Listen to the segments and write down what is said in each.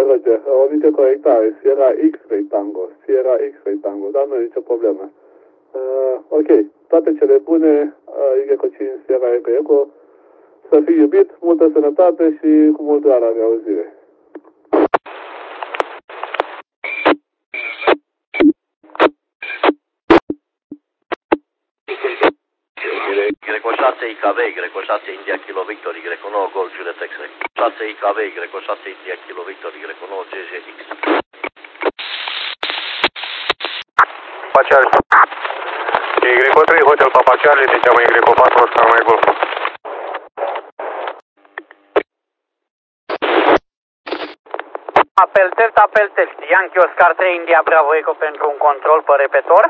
Roger, o mică corectare, Sierra X-Ray Tango, Sierra X-Ray Tango, dar nu e nicio problemă. Ok, toate cele bune, YK5 Sierra Eco, să fii iubit, multă sănătate și cu mult rar de auzire. Greco 6 IKV, Greco 6 India Kilo Victor, Greco 9 Golf Juliet X-Ray. 6 IKV, Greco 6 India Kilo Victor, Greco 9 GGX. Papa Charlie. Greco 3 Hotel Papa Charlie, te cheamă Greco 4 Oscar mai Golf. Apel test. Yankee Oscar 3 India Bravo Eco pentru un control pe repetor.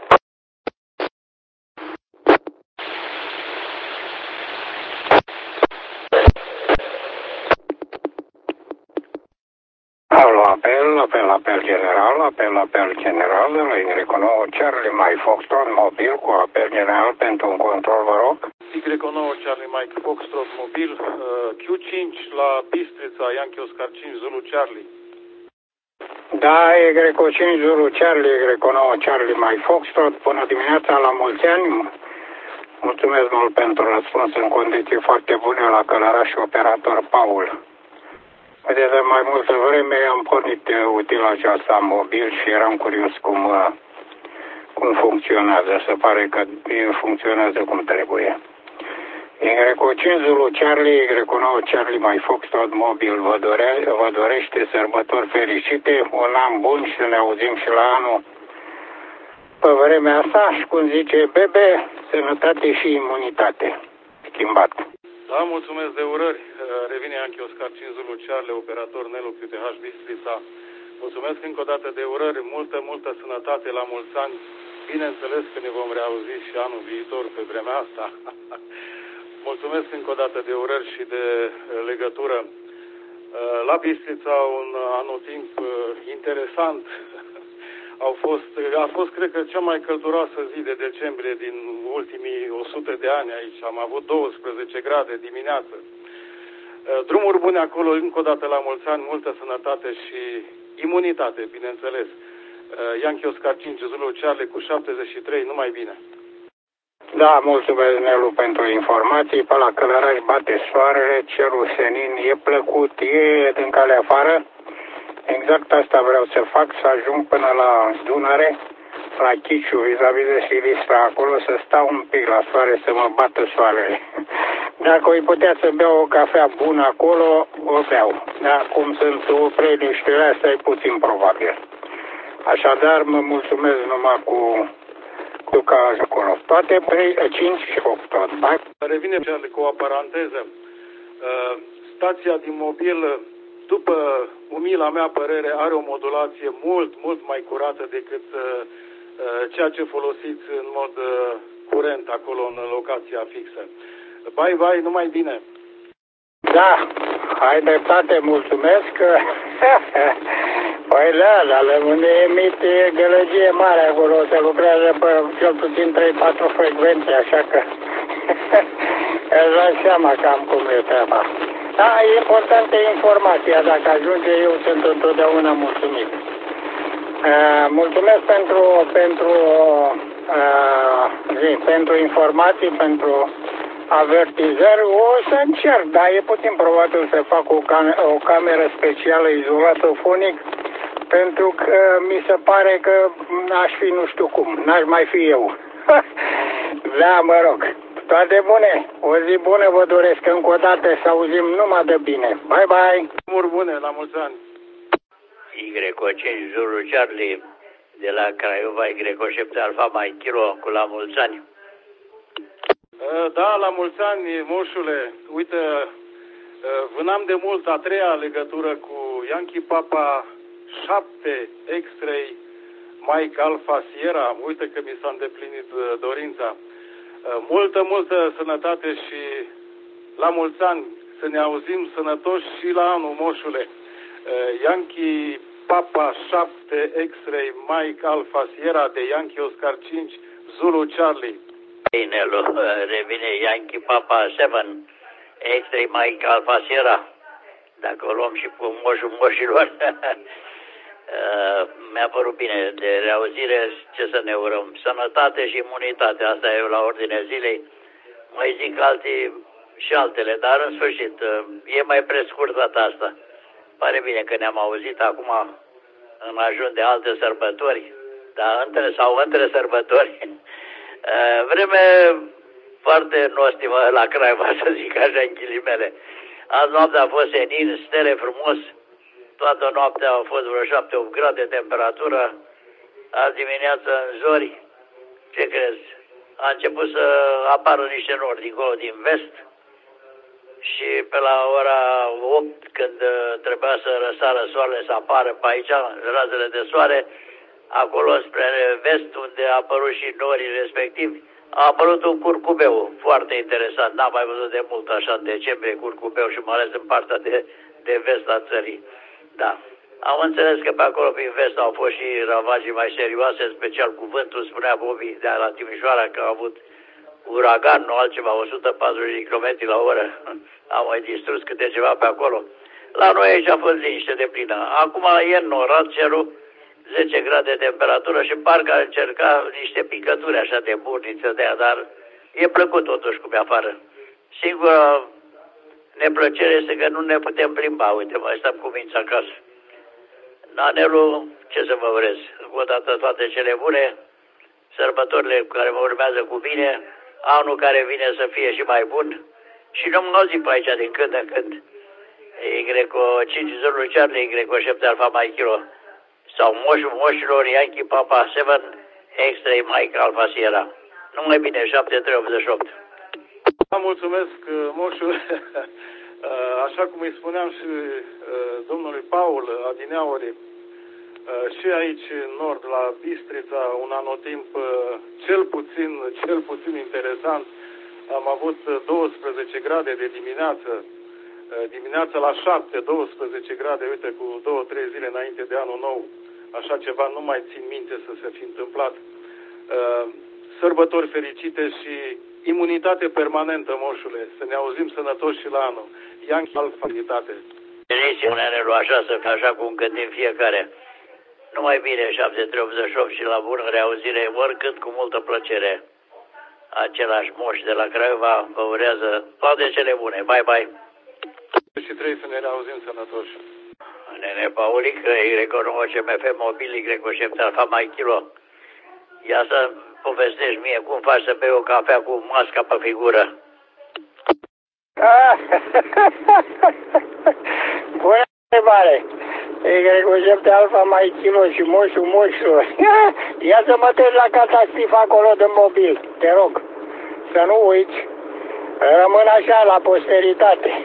Apel general de la Y9 Charlie Mike Foxtrot mobil cu apel general pentru un control, vă rog. Y9 Charlie Mike Foxtrot mobil, Q5 la Bistrița, Yankee Oscar 5 Zulu Charlie. Da, Y5 Zulu Charlie, Y9 Charlie Mike Foxtrot, bună dimineața, la mulți ani. Mulțumesc mult pentru răspuns în condiții foarte bune la călăraș și operator Paul. Vedeți, de mai multă vreme am pornit utilaja aceasta mobil și eram curios cum funcționează. Se pare că funcționează cum trebuie. Y5 Zulu Charlie, Y9 Charlie Mike Foxtrot mobil vă dorește sărbători fericite, un an bun și să ne auzim și la anul pe vremea asta și cum zice Bebe, sănătate și imunitate. Schimbat. Da, mulțumesc de urări. Revine Yankee Oscar 5 Zulu Charlie, operator Nelu QTH Bistrița. Mulțumesc încă o dată de urări, multă sănătate la mulți ani. Bineînțeles că ne vom reauzi și anul viitor pe vremea asta. Mulțumesc încă o dată de urări și de legătură. La Bistrița un anotimp interesant. A fost, cred că, cea mai călduroasă zi de decembrie din ultimii 100 de ani aici. Am avut 12 grade dimineață. Drumuri bune acolo, încă o dată la mulți ani, multă sănătate și imunitate, bineînțeles. Yankee Oscar 5 Zulu Charlie cu 73, numai bine. Da, mulțumesc, Nelu, pentru informații. Pe la Călăraș bate soarele, cerul senin e plăcut, e din calea afară. Exact asta vreau să fac, să ajung până la Dunăre, la Chiciu, vis-a-vis de Silistra, acolo să stau un pic la soare, să mă bată soarele. Dacă îi putea să beau o cafea bună acolo, o beau. Dar cum sunt opreliștele astea, e puțin probabil. Așadar, mă mulțumesc numai cu caz acolo. Toate 5 și 8 tot. Revine cu o paranteză. Stația din mobil, după umila mea părere, are o modulație mult mai curată decât ceea ce folosiți în mod curent acolo în locația fixă. Bye, numai bine! Da, ai dreptate, mulțumesc. Păi da, unde emite gălăgie mare acolo, se lucrează pe cel puțin 3-4 frecvențe, așa că îți dai seama cam cum e treaba. Da, e importantă informația, dacă ajunge eu sunt întotdeauna mulțumit. Mulțumesc pentru informații, pentru avertizări. O să încerc, dar e puțin probabil să fac o cameră specială izolată fonic, pentru că mi se pare că n-aș fi nu știu cum, n-aș mai fi eu. Da, mă rog. Toate bune, o zi bună vă doresc încă o dată, să auzim numai de bine. Bye! Drumuri bune, la mulți ani! Y5 Zulu Charlie de la Craiova, Y7 Alfa Mike Kilo cu la mulți ani. Da, la mulți ani, moșule. Uite, vânam de mult a treia legătură cu Yankee Papa 7 X-Ray Mike Alpha Sierra. Uite că mi s-a îndeplinit dorința. Multă sănătate și la mulți ani, să ne auzim sănătoși și la anul, moșule. Yankee Papa 7 X-Ray Mike Alpha Sierra de Yankee Oscar 5 Zulu Charlie. Nelu, revine Yankee Papa 7 X-Ray Mike Alpha Sierra Dacă o luăm și cu moșul moșilor, mi-a părut bine de reauzire. Ce să ne urăm? Sănătate și imunitate, asta e la ordinea zilei. Mai zic alții și altele, dar în sfârșit e mai prescurt data asta. Pare bine că ne-am auzit acum în ajun de alte sărbători, dar între sărbători. Vreme foarte nostimă la Craiova, să zic așa, în ghilimele. Azi noaptea a fost senin, stele frumos, toată noaptea au fost vreo 7-8 grade temperatură, azi dimineață în zori, ce crezi? A început să apară niște nori dincolo din vest și pe la ora 8, când trebuia să răsară soarele, să apară pe aici razele de soare, acolo spre vest, unde a apărut și norii respectivi, a apărut un curcubeu foarte interesant. N-am mai văzut de mult așa în decembrie curcubeu și mai ales în partea de vest a țării. Da. Am înțeles că pe acolo, prin vest, au fost și ravagii mai serioase, în special cu vântul, spunea Bobby de la Timișoara că a avut uragan, nu altceva, 140 km la oră. Am mai distrus câte ceva pe acolo. La noi aici a fost liniște de plină. Acum e înnorat cerul, 10 grade de temperatură și parcă ar încerca niște picături așa de burniță de aia, dar e plăcut totuși cum e afară. Singura neplăcere este că nu ne putem plimba. Uite, mai stăm cu minți acasă. Anelul, ce să vă urez? Încă o dată toate cele bune, sărbătorile care mă urmează cu bine, anul care vine să fie și mai bun și nu mă zic pe aici din când în când. Y5 Zulu Charlie, Y7 Alpha Mike Kilo sau moșul moșilor Yankee Papa 7 Extra Mike Alpha Sierra. Numai bine, 7388. Mulțumesc, moșul. Așa cum îi spuneam și domnului Paul adineauri, și aici în nord, la Bistrița, un anotimp cel puțin interesant. Am avut 12 grade de dimineața la 7, 12 grade, uite, cu 2-3 zile înainte de anul nou. Așa ceva nu mai țin minte să se fi întâmplat. Sărbători fericite și imunitate permanentă, moșule. Să ne auzim sănătoși și la anul. Yankee Alpha, imunitate. Așa cum gândim fiecare. Numai bine, 7388 și la bună reauzire, oricând cu multă plăcere. Același moș de la Craiova vă urează toate cele bune. Bye, bye. Și trebuie să ne reauzim sănătoși. Nene Paulică, Y9 CMF mobil, Y7 Alpha Mike Kilo. Ia să povestești mie cum faci să bei o cafea cu masca pe figură. Bună întrebare! Y7 Alpha Mike Kilo și moșul moșilor. Ia să mă treci la catastif acolo de mobil, te rog. Să nu uiți. Rămân așa la posteritate.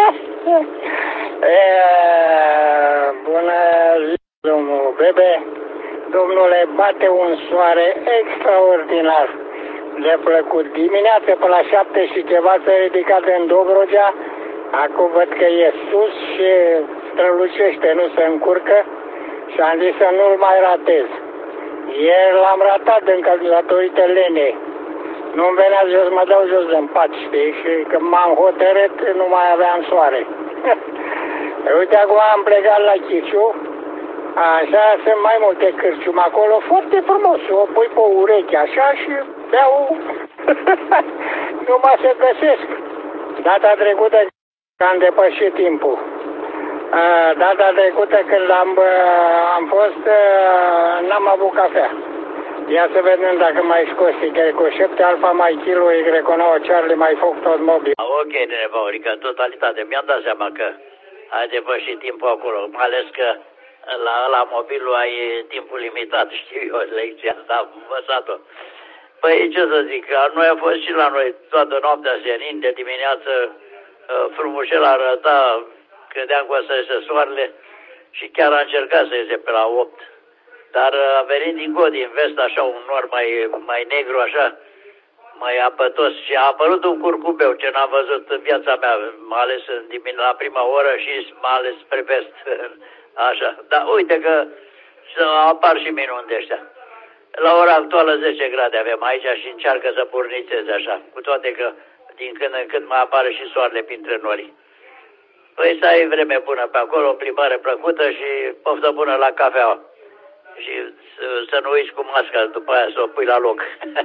Bună zi, domnul Bebe. Domnule, bate un soare extraordinar de plăcut. Dimineața pe la 7 și ceva s-a ridicat în Dobrogea. Acum văd că e sus și strălucește, nu se încurcă. Și am zis să nu-l mai ratez. Ieri l-am ratat încă datorită lenei. Nu-mi venea jos, mă dau jos în pat, știi? Și când m-am hotărât, nu mai aveam soare. Uite, acum am plecat la Chiciu. Așa, sunt mai multe cârciumi acolo, foarte frumos. O pui pe ureche, așa, și beau. Numai se găsesc. Data trecută, că am depășit timpul. Data trecută, când am fost, n-am avut cafea. Ia să vedem dacă mai scos Y7 Alpha Mike Kilo, Y9 Charlie, mai foc tot mobil. Ok, nene Paurică, în totalitate. Mi-am dat seama că ai depășit timpul acolo, mai ales că la mobilul ai timpul limitat, știu eu, lecția asta, am învățat-o. Păi, ce să zic, noi a fost și la noi toată noaptea senin, de dimineață frumușel arăta, credeam că o să iese soarele și chiar a încercat să iese pe la 8. Dar a venit din vest, așa, un nor mai negru, așa, mai apătos și a apărut un curcubeu, ce n-am văzut în viața mea, mai ales la prima oră și mai ales spre vest. Așa, dar uite că apar și minuni de ăștia. La ora actuală 10 grade avem aici și încearcă să purnițeze așa, cu toate că din când în când mai apare și soarele printre nori. Păi să ai vreme bună pe acolo, o plimbare plăcută și poftă bună la cafea. Și să nu uiți cu masca, după aia să o pui la loc.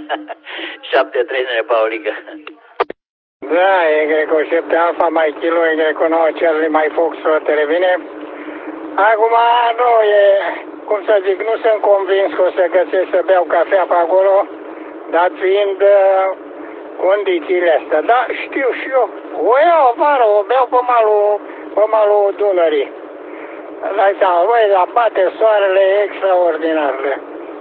7-3, Paulică. Da, e Greco 7 Alfa, mai Kilo, e Greco 9 Charlie, mai Fox, te revine. Acum, nu e, cum să zic, nu sunt convins că o să găsesc să beau cafea pe acolo, dat fiind condițiile astea. Da, știu și eu, o iau afară, o beau pe malul Dunării. Dai seama, băi, dar bate soarele extraordinar.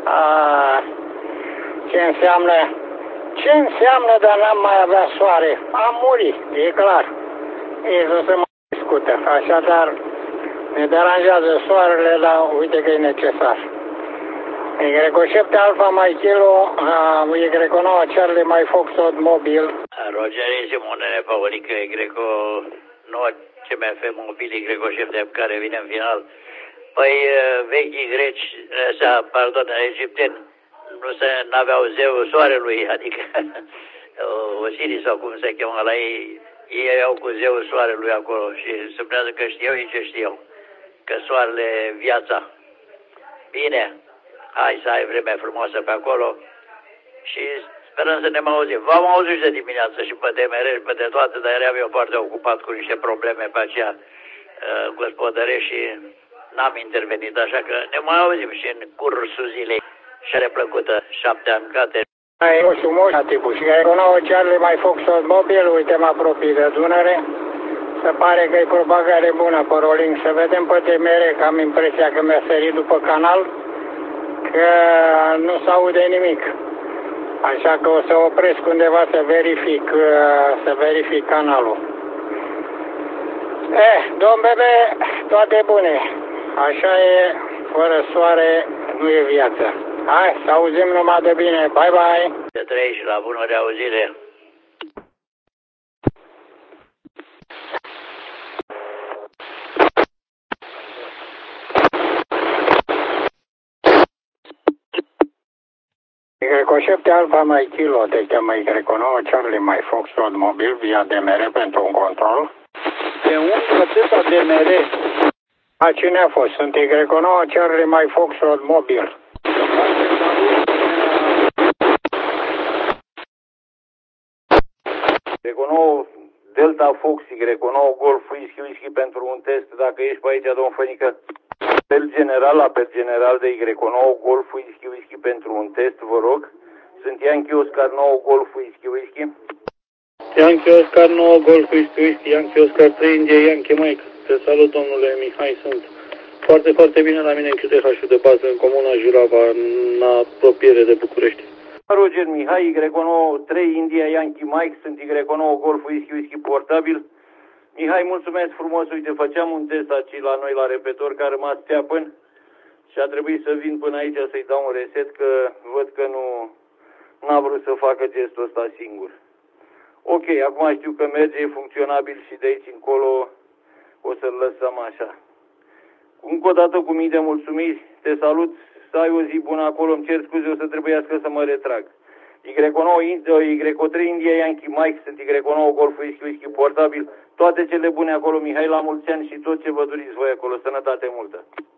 Ce înseamnă, dar n-am mai avea soare? Am murit, e clar. Ei nu se mai discută. Așadar, ne deranjează soarele, dar uite că e necesar. Y 7 Alfa mai Kilo, Y 9 Charlie mai Foxtrot mobil. Roger Simonene, Paulică, Y 9 CMF mobil, Y 7 care vine în final. Păi vechii greci, pardon, egipteni, n-aveau zeu soarelui, adică Osiris sau cum se cheamă la ei, ei au cu zeul soarelui acolo și spunează că știau ei ce știau, că soarele e viața. Bine, hai să ai vreme frumoasă pe acolo și sperăm să ne mai auzim. V-am auzit de dimineață și pe DMR și pe de toate, dar eram eu foarte ocupat cu niște probleme pe aceea gospodărești și n-am intervenit, așa că ne mai auzim și în cursul zilei. Și plăcută, 7 ani, cate. Ai frumos, tipul. Și că nu Charlie mai Foxtrot mobil, uite, mă apropii de Dunăre. Se pare că e propagare bună pe rolling. Să vedem pe DMR, că am impresia că mi-a sărit după canal, că nu se aude nimic. Așa că o să opresc undeva să verific canalul. Domn Bebe, toate bune. Așa e, fără soare nu e viață. Hai, să auzim numai de bine. Bye, bye! Să trăiești la bună reauzire. Y 7 Alfa mai Kilo, te cheamă Y 9 Charlie mai Foxtrot mobil via DMR pentru un control. De unde atâta DMR? Cine a fost? Sunt Y 9 Charlie mai Foxtrot mobil. Y9 Delta Fox, Y9 Golf Whisky pentru un test, dacă ești pe aici, domn Fănică. Apel general de Y9 Golf Whisky pentru un test, vă rog. Sunt Yankee Oscar 9 Golf Whisky. Yankee Oscar 9 Golf Whisky, Yankee Oscar 3 India, Yankee Mike. Te salut, domnule Mihai, sunt foarte, foarte bine la mine în QTH-ul de bază, în comuna Jurava, în apropiere de București. Roger Mihai, Y9 3 India, Yankee Mike, sunt Y9 Golf Whisky portabil. Mihai, mulțumesc frumos, uite, făceam un test aici la noi la repetor, care a rămas țeapăn și a trebuit să vin până aici să-i dau un reset, că văd că n-a vrut să facă gestul ăsta singur. Ok, acum știu că merge, e funcționabil și de aici încolo o să-l lăsăm așa. Încă o dată cu mii de mulțumiri, te salut, să ai o zi bună acolo, îmi cer scuze, o să trebuiască să mă retrag. Y3 India Yankee Mike, sunt Y9 Golf Whisky portabil, toate cele bune acolo, Mihai, la mulți ani și tot ce vă doriți voi acolo, sănătate multă.